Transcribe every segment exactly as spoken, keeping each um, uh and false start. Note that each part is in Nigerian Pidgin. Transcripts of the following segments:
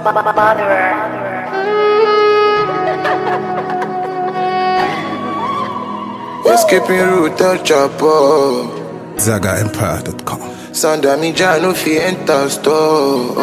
Escaping route El Chapo. Zaga Empire dot com. Sanda mi ja no fi enter store.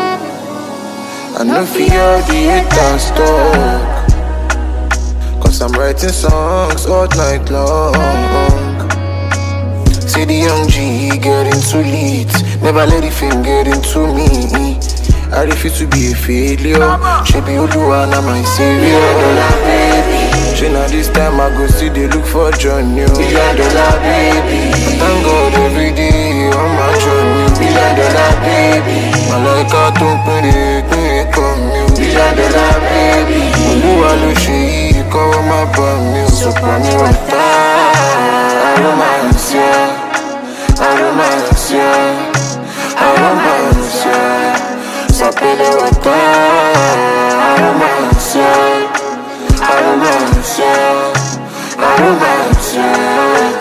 I no fi all the haters talk. Cause I'm writing songs all night long. See the young G getting too lit. Never let the fame get into me. I refuse to be a failure. She be Oluwa na my savior. Dollar baby. She now this time I go see they look for Johnny. Billion dollar baby. Thank God every day on my journey. Billion dollar baby. My like I don't put it, it come you. Billion dollar baby. Oluwa lo she cover my bum. So for me what I romance ya. I romance ya. I romance ya. Sapele wata, aromansia, aromansia, aromansia.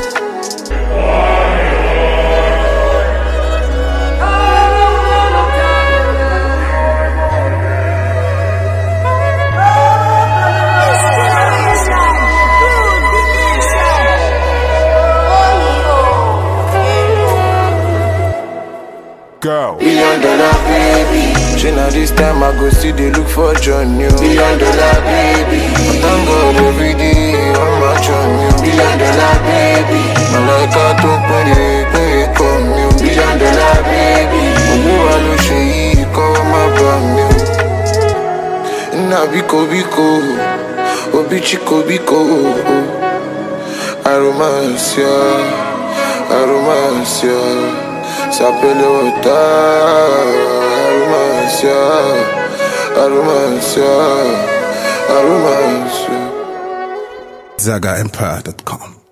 Go. Billion dollar baby. She now this time I go see they look for Johnny. Billion dollar baby. I thank God every day on my journey. Billion dollar baby. My like I don't put it, it come you. Billion dollar baby. Oluwa lo she cover my bum. Na biko biko, obi chiko biko. I romance ya, I romance ya. Sapele wata, aromansia, aromansia, aromansia. Zaga Empire dot com.